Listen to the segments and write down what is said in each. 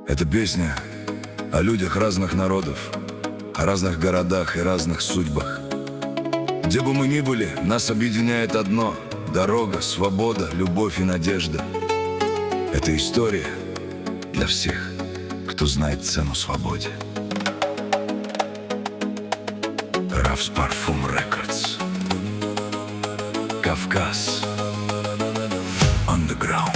Это песня о людях разных народов, о разных городах и разных судьбах. Где бы мы ни были, нас объединяет одно – дорога, свобода, любовь и надежда. Это история для всех, кто знает цену свободе. Равс Парфум Рекордс. Кавказ. Underground.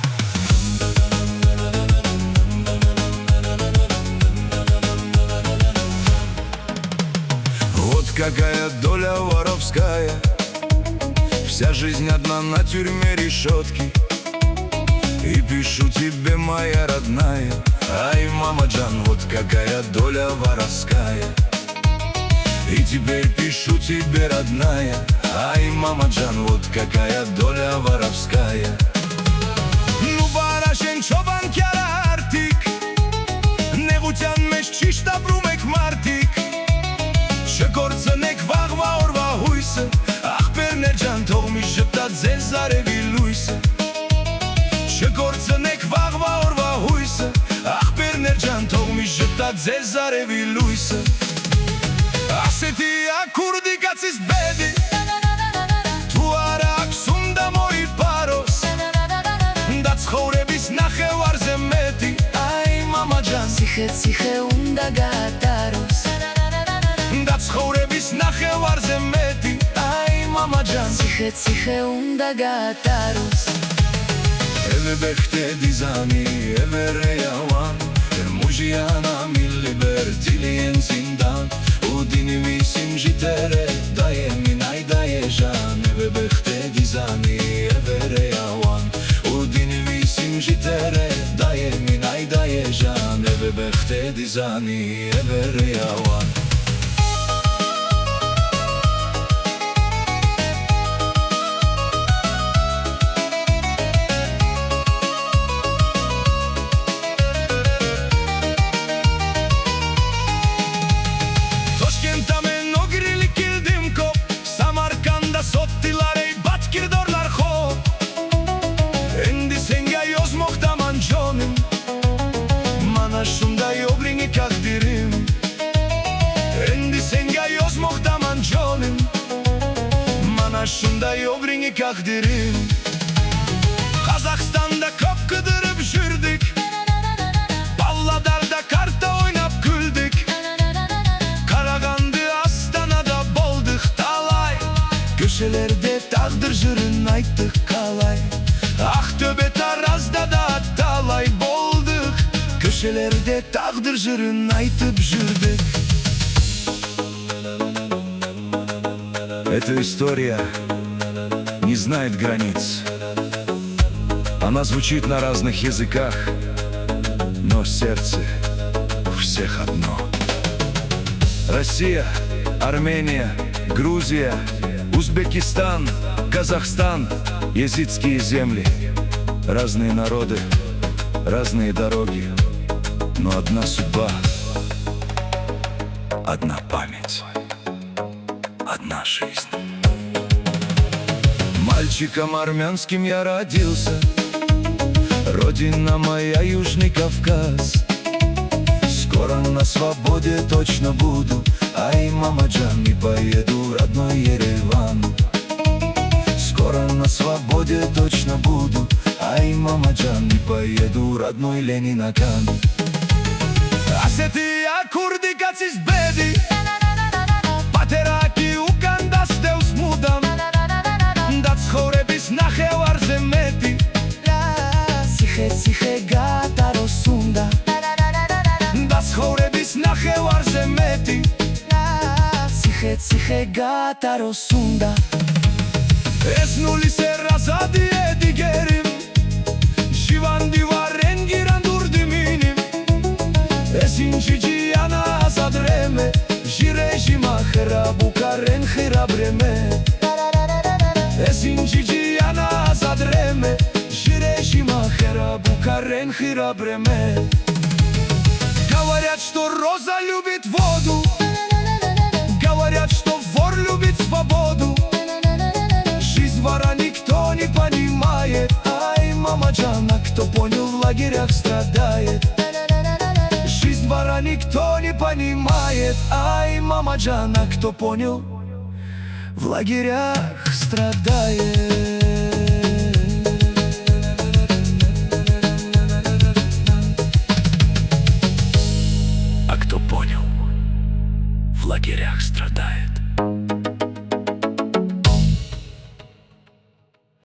Вот какая доля воровская. Вся жизнь одна на тюрьме решетки. И пишу тебе, моя родная, ай, мама Джан, вот какая доля воровская. И теперь пишу тебе, родная, ай, мама Джан, вот какая доля воровская. Ну барашен чобан кяра артик, не гутян меш чишта брумек мартик. Шекорценек вагва орва хуйсе, ах перне Джан, тог ми жептат зе зареви луйсе. Шекорценек вагва орва хуйсе, ах перне Джан, тог ми жептат зе зареви луйсе. Aseti akurdi kacis bedi, tuara aksunda moi paros, dat schorebis nache warzemeti, ay mama Jan. Siche siche unda gataros, Dat schorebis nache warzemeti, ay mama Jan. siche siche unda gataros. Eve bechte dizani, eve reyawan, mujiana mi libertilien zindan. Udini visim jitere, daje mi najdaje žan. Eve bechte dizani, eve rejawan. Udini visim jitere, daje mi najdaje žan. Eve bechte dizani, eve rejawan. Şunday obrini kakdirim. Kazakistan'da kop kıdırıp jürdük, Palladar'da karta oynap güldük. Karagandı Astana'da bolduk talay. Köşelerde tağdır jürün ayttık kalay. Aktöbe Taraz'da da talay bolduk. Köşelerde tağdır jürün aytıp jürdük. Эта история не знает границ. Она звучит на разных языках, но сердце у всех одно. Россия, Армения, Грузия, Узбекистан, Казахстан, езидские земли. Разные народы, разные дороги, но одна судьба, одна память, одна жизнь. Мальчиком армянским я родился, родина моя Южный Кавказ. Скоро на свободе точно буду, ай, мама Джан, и поеду родной Ереван. Скоро на свободе точно буду, ай, мама Джан, и поеду родной Ленинакан. Асетия курди кацис беди, патераки укандас теус мудам. Dat schorebis nache warzemeti, Siche siche gataros unda, Dat schorebis nache warzemeti, siche siche gataros unda. Esnuli se razadie digerim, Shivandi varen girandur diminim. Esinci yana azadreme, Jirejima herabu karen herabreme. Esinci yana azadreme, Jirejima herabu karen herabreme. Говорят, что роза любит воду, говорят, что вор любит свободу. Жизнь вора никто не понимает, ай, мама Джан, а кто понял, в лагерях страдает. двора никто не понимает. Ай, мама Джана, кто понял, в лагерях страдает. А кто понял, в лагерях страдает.